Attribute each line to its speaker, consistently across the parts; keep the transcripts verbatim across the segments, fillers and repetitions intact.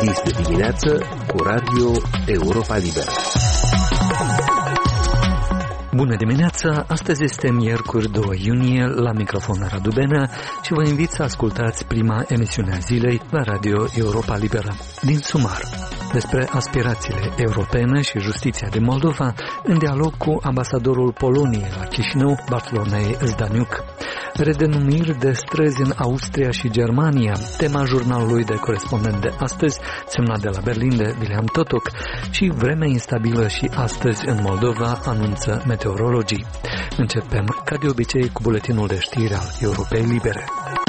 Speaker 1: Deschis de dimineață cu Radio Europa Liberă.
Speaker 2: Bună dimineața! Astăzi este miercuri doi iunie, la microfon Radu Benea și vă invit să ascultați prima emisiune a zilei la Radio Europa Liberă. Din Sumar, despre aspirațiile europene și justiția din Moldova, în dialog cu ambasadorul Poloniei la Chișinău, Bartolomei Zdaniuc. Redenumiri de străzi în Austria și Germania, tema jurnalului de corespondent de astăzi, semnat de la Berlin de William Totok, și vreme instabilă și astăzi în Moldova, anunță meteorologii. Începem, ca de obicei, cu buletinul de știri al Europei Libere.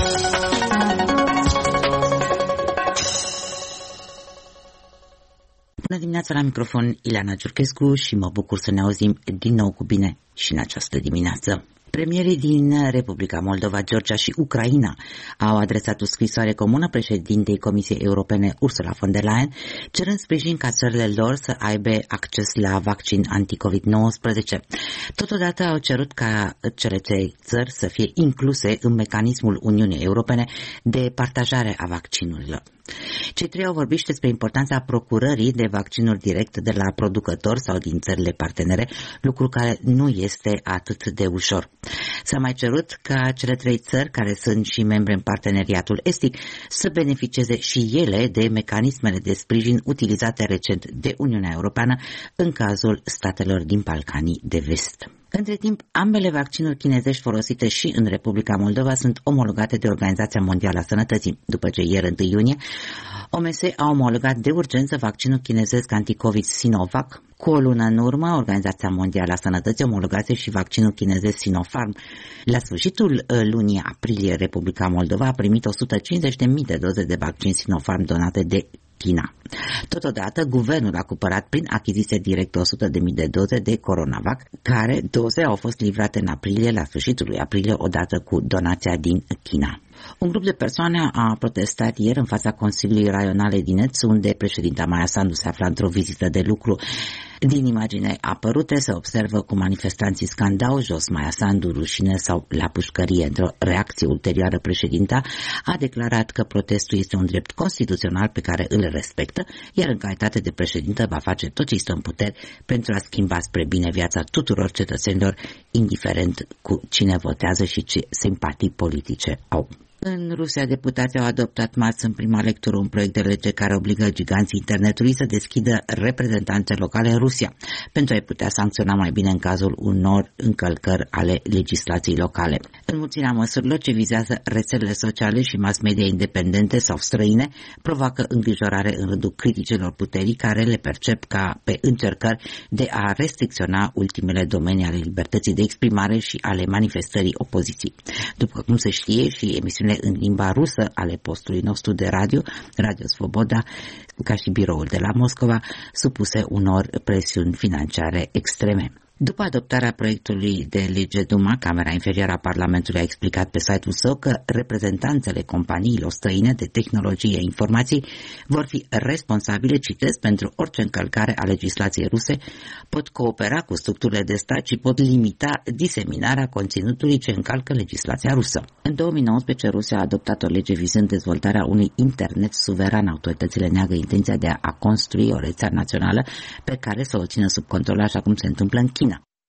Speaker 3: Bună dimineața, la microfon Ileana Ciurchescu și mă bucur să ne auzim din nou cu bine și în această dimineață. Premierii din Republica Moldova, Georgia și Ucraina au adresat o scrisoare comună președintei Comisiei Europene Ursula von der Leyen, cerând sprijin ca țările lor să aibă acces la vaccin anti-covid nouăsprezece. Totodată au cerut ca cele trei țări să fie incluse în mecanismul Uniunii Europene de partajare a vaccinurilor. Cei trei au vorbit despre importanța procurării de vaccinuri direct de la producători sau din țările partenere, lucru care nu este atât de ușor. S-a mai cerut ca cele trei țări, care sunt și membre în parteneriatul estic, să beneficieze și ele de mecanismele de sprijin utilizate recent de Uniunea Europeană în cazul statelor din Balcanii de Vest. Între timp, ambele vaccinuri chinezești folosite și în Republica Moldova sunt omologate de Organizația Mondială a Sănătății, după ce ieri, întâi iunie, O M S a omologat de urgență vaccinul chinezesc anticovid Sinovac. Cu o lună în urmă, Organizația Mondială a Sănătății omologase și vaccinul chinezesc Sinopharm. La sfârșitul lunii aprilie, Republica Moldova a primit o sută cincizeci de mii de doze de vaccin Sinopharm donate de China. Totodată, guvernul a cumpărat prin achiziție directă o sută de mii de doze de Coronavac, care doze au fost livrate în aprilie, la sfârșitul lui aprilie, odată cu donația din China. Un grup de persoane a protestat ieri în fața Consiliului Raional Edineț, unde președinta Maia Sandu se afla într-o vizită de lucru. Din imagine apărute se observă cum manifestanții scandau jos Maia Sandu, rușine sau la pușcărie. Într-o reacție ulterioară, președinta a declarat că protestul este un drept constituțional pe care îl respectă, iar în calitate de președintă va face tot ce stă în puteri pentru a schimba spre bine viața tuturor cetățenilor, indiferent cu cine votează și ce simpatii politice au. În Rusia, deputații au adoptat marți în prima lectură un proiect de lege care obligă giganții internetului să deschidă reprezentanțe locale în Rusia, pentru a-i putea sancționa mai bine în cazul unor încălcări ale legislației locale. Înmulțirea măsurilor ce vizează rețelele sociale și mass media independente sau străine provoacă îngrijorare în rândul criticilor puterii, care le percep ca pe încercări de a restricționa ultimele domenii ale libertății de exprimare și ale manifestării opoziției. După cum se știe, și emisiunea în limba rusă ale postului nostru de radio, Radio Svoboda, ca și biroul de la Moscova, supuse unor presiuni financiare extreme. După adoptarea proiectului de lege Duma, Camera Inferioară a Parlamentului a explicat pe site-ul său că reprezentanțele companiilor străine de tehnologie informației vor fi responsabile, citesc, pentru orice încălcare a legislației ruse, pot coopera cu structurile de stat și pot limita diseminarea conținutului ce încalcă legislația rusă. În două mii nouăsprezece, Rusia a adoptat o lege vizând dezvoltarea unui internet suveran. Autoritățile neagă intenția de a construi o rețea națională pe care să o țină sub control, așa cum se întâmplă în China.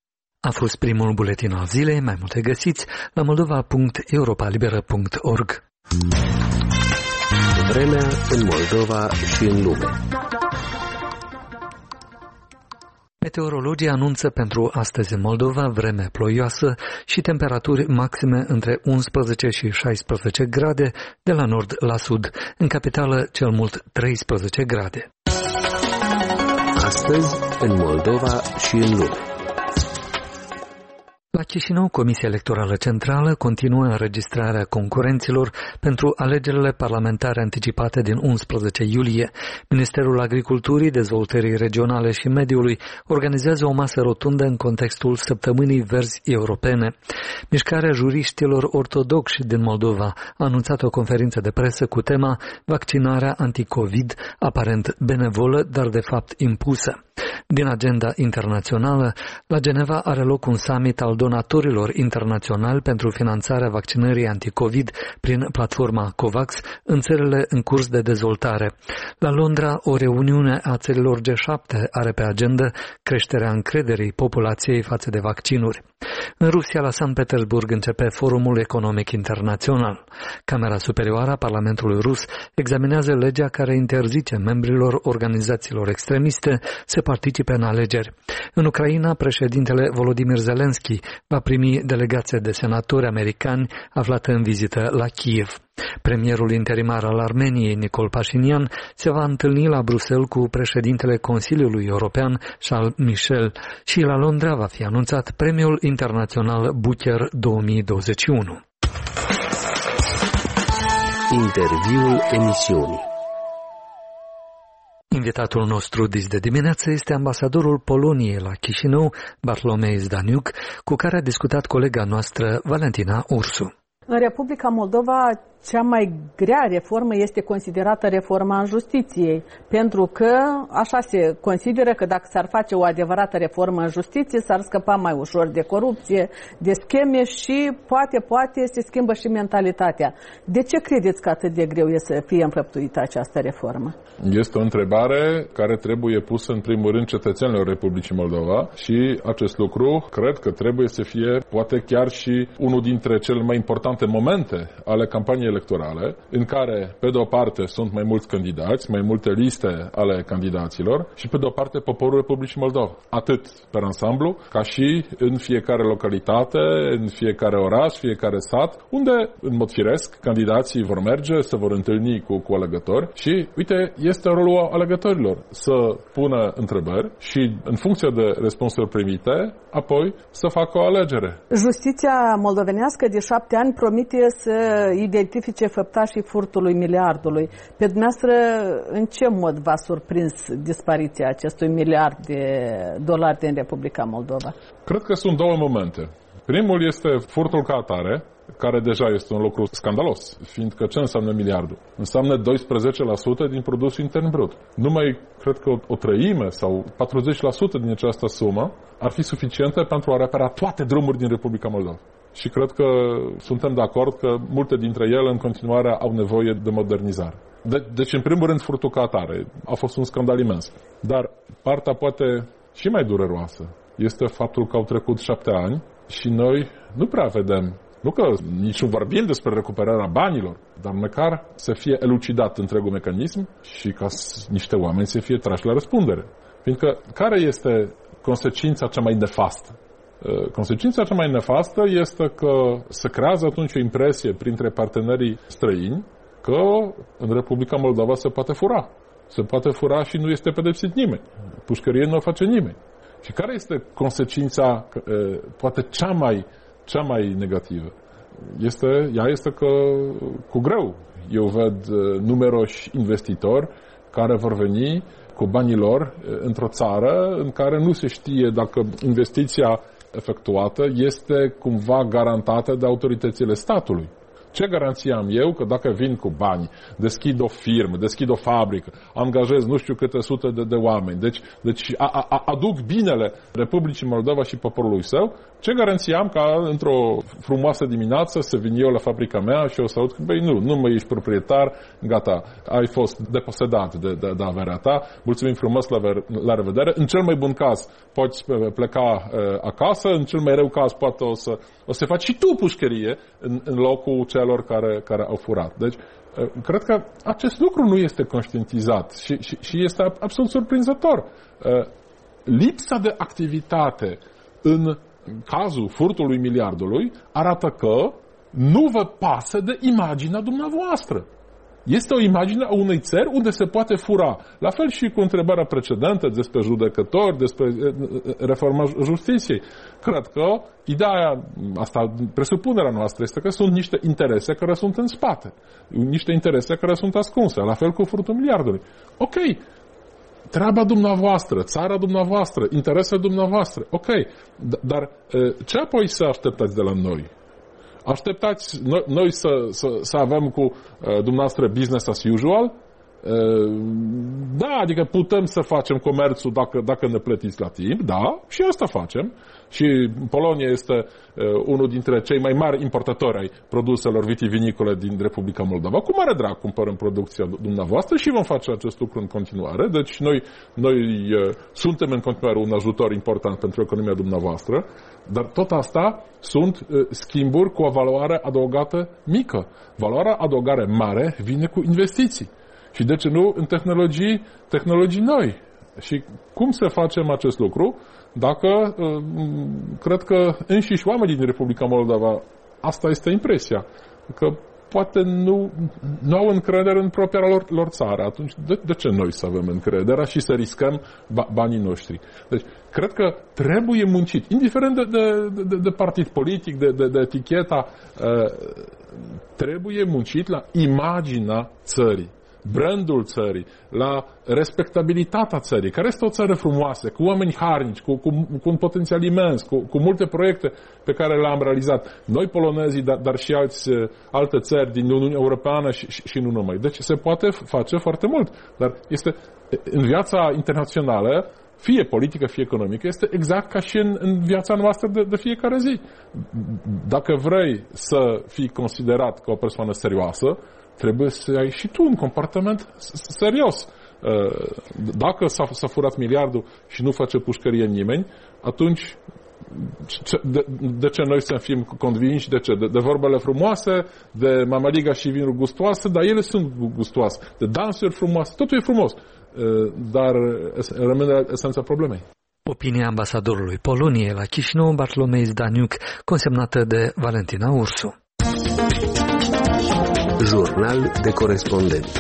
Speaker 2: A fost primul buletin al zilei, mai multe găsiți la moldova punct europa liberă punct org.
Speaker 1: Vremea în Moldova și în lume.
Speaker 2: Meteorologii anunță pentru astăzi în Moldova vreme ploioasă și temperaturi maxime între unsprezece și șaisprezece grade, de la nord la sud, în capitală cel mult treisprezece grade.
Speaker 1: Astăzi în Moldova și în lume.
Speaker 2: La Chișinău, Comisia Electorală Centrală continuă înregistrarea concurenților pentru alegerile parlamentare anticipate din unsprezece iulie. Ministerul Agriculturii, Dezvoltării Regionale și Mediului organizează o masă rotundă în contextul Săptămânii Verzi Europene. Mișcarea Juriștilor Ortodoxi din Moldova a anunțat o conferință de presă cu tema Vaccinarea anticovid, aparent benevolă, dar de fapt impusă. Din agenda internațională, la Geneva are loc un summit al donatorilor internaționali pentru finanțarea vaccinării anticovid prin platforma COVAX în țările în curs de dezvoltare. La Londra, o reuniune a țărilor G șapte are pe agenda creșterea încrederii populației față de vaccinuri. În Rusia, la Sankt Petersburg, începe Forumul Economic Internațional. Camera Superioară a Parlamentului Rus examinează legea care interzice membrilor organizațiilor extremiste să participe în alegeri. În Ucraina, președintele Volodymyr Zelensky va primi delegație de senatori americani aflată în vizită la Kiev. Premierul interimar al Armeniei, Nicol Pașinian, se va întâlni la Bruxelles cu președintele Consiliului European, Charles Michel, și la Londra va fi anunțat Premiul Internațional Booker două mii douăzeci și unu.
Speaker 1: Interviul emisiunii.
Speaker 2: Invitatul nostru de dimineață este ambasadorul Poloniei la Chișinău, Bartlomiej Zdaniuk, cu care a discutat colega noastră Valentina Ursu.
Speaker 4: În Republica Moldova, cea mai grea reformă este considerată reforma justiției, pentru că așa se consideră că dacă s-ar face o adevărată reformă în justiție, s-ar scăpa mai ușor de corupție, de scheme și poate, poate se schimbă și mentalitatea. De ce credeți că atât de greu e să fie înfăptuită această reformă?
Speaker 5: Este o întrebare care trebuie pusă în primul rând cetățenilor Republicii Moldova și acest lucru cred că trebuie să fie poate chiar și unul dintre cele mai importante momente ale campaniei electorale, în care, pe de o parte, sunt mai mulți candidați, mai multe liste ale candidaților și, pe de o parte, poporul Republicii Moldova. Atât pe ansamblu, ca și în fiecare localitate, în fiecare oraș, fiecare sat, unde, în mod firesc, candidații vor merge, se vor întâlni cu, cu alegători și, uite, este rolul alegătorilor să pună întrebări și, în funcție de răspunsuri primite, apoi să facă o alegere.
Speaker 4: Justiția moldovenească de șapte ani promite să identifice făptașii furtului miliardului. Pe dumneavoastră, în ce mod v-a surprins dispariția acestui miliard de dolari din Republica Moldova?
Speaker 5: Cred că sunt două momente. Primul este furtul ca atare, care deja este un lucru scandalos, fiindcă ce înseamnă miliardul? Înseamnă doisprezece la sută din produsul intern brut. Numai, cred că o, o treime sau patruzeci la sută din această sumă ar fi suficientă pentru a repara toate drumuri din Republica Moldova. Și cred că suntem de acord că multe dintre ele în continuare au nevoie de modernizare. De, deci, în primul rând, furtul ca atare a fost un scandal imens. Dar partea poate și mai dureroasă este faptul că au trecut șapte ani și noi nu prea vedem, nu că nici nu vorbim despre recuperarea banilor, dar măcar să fie elucidat întregul mecanism și ca niște oameni să fie trași la răspundere. Fiindcă care este consecința cea mai nefastă? Consecința cea mai nefastă este că se creează atunci o impresie printre partenerii străini că în Republica Moldova se poate fura. Se poate fura și nu este pedepsit nimeni. Pușcărie nu o face nimeni. Și care este consecința poate cea mai, cea mai negativă? Este, ea este că cu greu eu văd numeroși investitori care vor veni cu banii lor într-o țară în care nu se știe dacă investiția efectuată este cumva garantată de autoritățile statului. Ce garanție am eu că dacă vin cu bani, deschid o firmă, deschid o fabrică, angajez nu știu câte sute de, de oameni, deci, deci a, a, aduc binele Republicii Moldova și poporului său, ce garanție am ca într-o frumoasă dimineață să vin eu la fabrica mea și o să aud că, băi, nu, nu mai ești proprietar, gata, ai fost deposedat de, de, de averea ta, mulțumim frumos, la, la revedere. În cel mai bun caz poți pleca uh, acasă, în cel mai rău caz poate o să, o să faci și tu pușcărie în, în locul celor care, care au furat. Deci, uh, cred că acest lucru nu este conștientizat și, și, și este absolut surprinzător. Uh, lipsa de activitate în cazul furtului miliardului arată că nu vă pasă de imaginea dumneavoastră. Este o imagine a unei țări unde se poate fura. La fel și cu întrebarea precedentă despre judecători, despre reforma justiției. Cred că ideea, asta, presupunerea noastră este că sunt niște interese care sunt în spate. Niște interese care sunt ascunse. La fel cu furtul miliardului. Ok, treaba dumneavoastră, țara dumneavoastră, interesele dumneavoastră, ok, dar ce apoi să așteptați de la noi? Așteptați noi, noi să, să, să avem cu uh, dumneavoastră business as usual Da, adică putem să facem comerțul dacă, dacă ne plătiți la timp, da, și asta facem. Și Polonia este uh, unul dintre cei mai mari importatori ai produselor vitivinicole din Republica Moldova. Cu mare drag cumpărăm producția dumneavoastră și vom face acest lucru în continuare. Deci noi, noi uh, suntem în continuare un ajutor important pentru economia dumneavoastră, dar tot asta sunt uh, schimburi cu o valoare adăugată mică. Valoarea adăugare mare vine cu investiții. Și de ce nu în tehnologii, tehnologii noi? Și cum să facem acest lucru? Dacă, cred că înșiși oamenii din Republica Moldova, asta este impresia, că poate nu, nu au încredere în propria lor, lor țară. Atunci, de, de ce noi să avem încrederea și să riscăm ba, banii noștri? Deci, cred că trebuie muncit, indiferent de, de, de, de partid politic, de, de, de eticheta, trebuie muncit la imaginea țării, brandul țării, la respectabilitatea țării, care este o țară frumoasă, cu oameni harnici, cu, cu, cu un potențial imens, cu, cu multe proiecte pe care le-am realizat noi polonezii, dar, dar și alți, alte țări din Uniunea Europeană și, și, și nu numai. Deci se poate face foarte mult, dar este în viața internațională, fie politică, fie economică, este exact ca și în, în viața noastră de, de fiecare zi. Dacă vrei să fii considerat ca o persoană serioasă, trebuie să ai și tu un comportament serios. Dacă s-a, s-a furat miliardul și nu face pușcărie nimeni, atunci de, de ce noi să fim convinși? De ce? De, de vorbele frumoase, de mamaliga și vinuri gustoase, dar ele sunt gustoase. De dansuri frumoase, totul e frumos. Dar rămâne esența problemei.
Speaker 2: Opinia ambasadorului Poloniei la Chișinău, Bartolomei Zdaniuc, consemnată de Valentina Ursu.
Speaker 1: Jurnal de corespondent.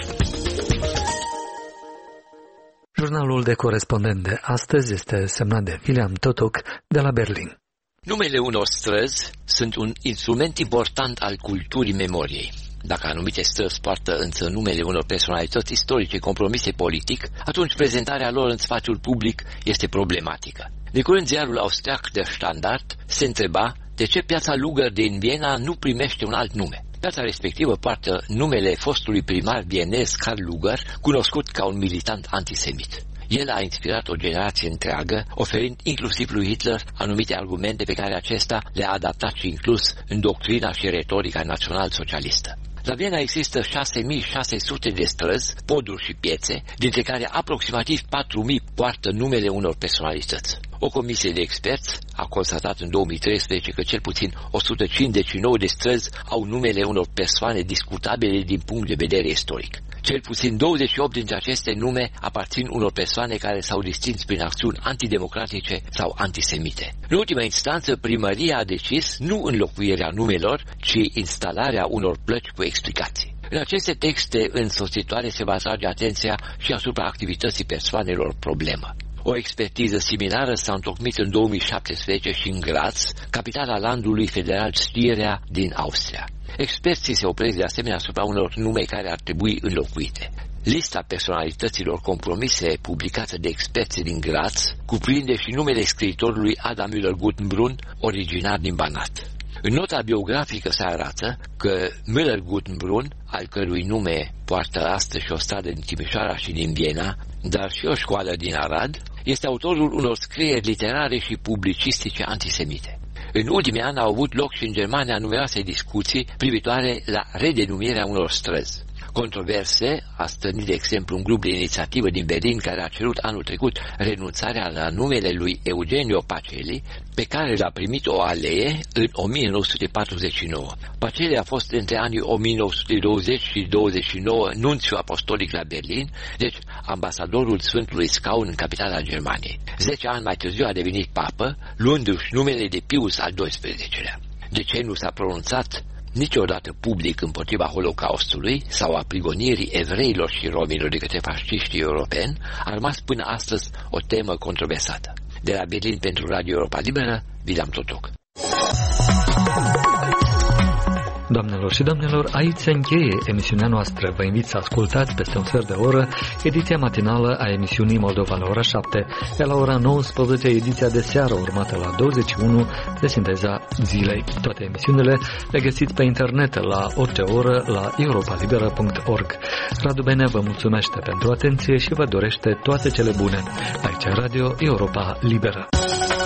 Speaker 2: Jurnalul de corespondent de astăzi este semnat de William Totok de la Berlin.
Speaker 6: Numele unor străzi sunt un instrument important al culturii memoriei. Dacă anumite străzi poartă însă numele unor personalități istorice compromise politic, atunci prezentarea lor în spațiul public este problematică. De curând, ziarul austriac Der Standard se întreba de ce piața Luger din Viena nu primește un alt nume. Piața respectivă poartă numele fostului primar vienez Karl Luger, cunoscut ca un militant antisemit. El a inspirat o generație întreagă, oferind inclusiv lui Hitler anumite argumente pe care acesta le-a adaptat și inclus în doctrina și retorica național-socialistă. La Viena există șase mii șase sute de străzi, poduri și piețe, dintre care aproximativ patru mii poartă numele unor personalități. O comisie de experți a constatat în două mii treisprezece că cel puțin o sută cincizeci și nouă de străzi au numele unor persoane discutabile din punct de vedere istoric. Cel puțin douăzeci și opt dintre aceste nume aparțin unor persoane care s-au distins prin acțiuni antidemocratice sau antisemite. În ultima instanță, primăria a decis nu înlocuirea numelor, ci instalarea unor plăci cu explicații. În aceste texte însoțitoare se va atrage atenția și asupra activității persoanelor problemă. O expertiză similară s-a întocmit în două mii șaptesprezece și în Graz, capitala landului federal Stiria din Austria. Experții se opresc de asemenea asupra unor nume care ar trebui înlocuite. Lista personalităților compromise publicată de experții din Graz cuprinde și numele scriitorului Adam Müller-Guttenbrunn, originar din Banat. În nota biografică se arată că Müller-Guttenbrunn, al cărui nume poartă astăzi și o stradă din Timișoara și din Viena, dar și o școală din Arad, este autorul unor scrieri literare și publicistice antisemite. În ultimii ani au avut loc și în Germania numeroase discuții privitoare la redenumirea unor străzi. Controverse a stârnit, de exemplu, un grup de inițiativă din Berlin care a cerut anul trecut renunțarea la numele lui Eugenio Pacelli, pe care l-a primit o alee în o mie nouă sute patruzeci și nouă. Pacelli a fost între anii o mie nouă sute douăzeci și douăzeci și nouă nunțiu apostolic la Berlin, deci ambasadorul Sfântului Scaun în capitala Germaniei. Zece ani mai târziu a devenit papă, luându-și numele de Pius al doisprezecelea. De ce nu s-a pronunțat niciodată public împotriva Holocaustului sau a prigonirii evreilor și romilor de către fasciștii europeni, a rămas până astăzi o temă controversată. De la Berlin pentru Radio Europa Liberă, William Totok.
Speaker 2: Doamnelor și domnilor, aici se încheie emisiunea noastră. Vă invit să ascultați peste un sfert de oră ediția matinală a emisiunii Moldova la ora șapte, iar la ora nouăsprezece ediția de seară urmată la douăzeci și unu de sinteza zilei. Toate emisiunile le găsiți pe internet la orice oră la europa liberă punct org. Radu Benea vă mulțumește pentru atenție și vă dorește toate cele bune. Aici Radio Europa Liberă.